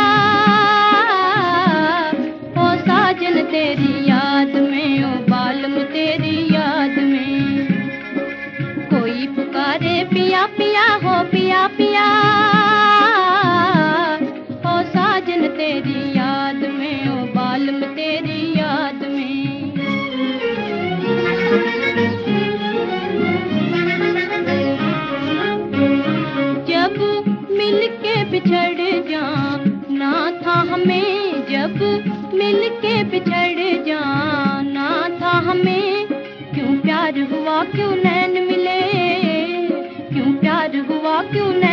ओ साजन तेरी याद में, ओ बालम तेरी याद में। कोई पुकारे पिया पिया हो पिया पिया, ओ साजन तेरी याद में, ओ बालम तेरी याद में। जब मिलके बिछड़ जाना था हमें, जब मिलके बिछड़ जाना था हमें, क्यों प्यार हुआ क्यों नैन मिले, क्यों प्यार हुआ क्यों नैन